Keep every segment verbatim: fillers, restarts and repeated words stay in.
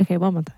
Okay, one more time.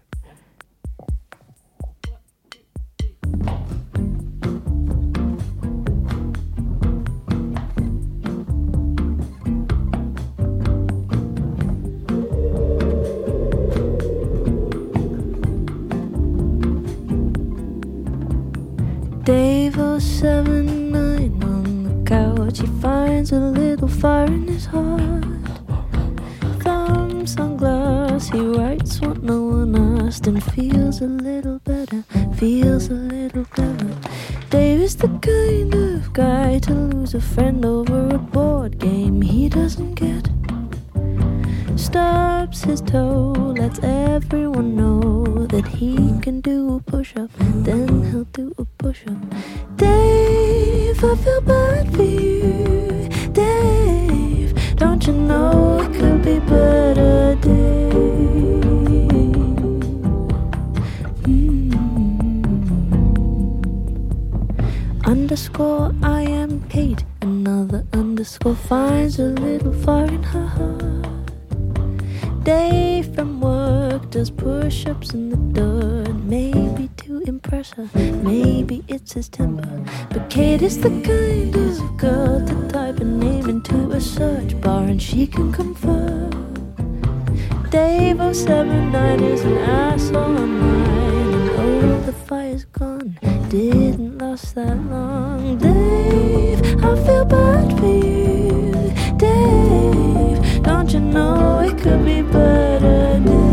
Dave oh seven nine on the couch, he finds a little fire in his heart. Thumb sunglass, he writes what no one asked and feels a little better, feels a little clever. Dave is the kind of guy to lose a friend over a board game he doesn't get. Stubs his toe, lets everyone know that he can do a push-up, then he'll do a push-up. Dave, I feel bad for you. Dave, don't you know it could be better, Dave? Mm. Underscore I am Kate, another underscore finds a little fire in her heart. Dave from work does push-ups in the dirt, maybe to impress her, maybe it's his temper. But Kate is the kind of girl to type a name into a search bar and she can confirm. Dave oh seven nine is an asshole of mine, and oh, the fire's gone, didn't last that long. Dave, I feel bad for you. Dave, don't you know it could be better, Dave?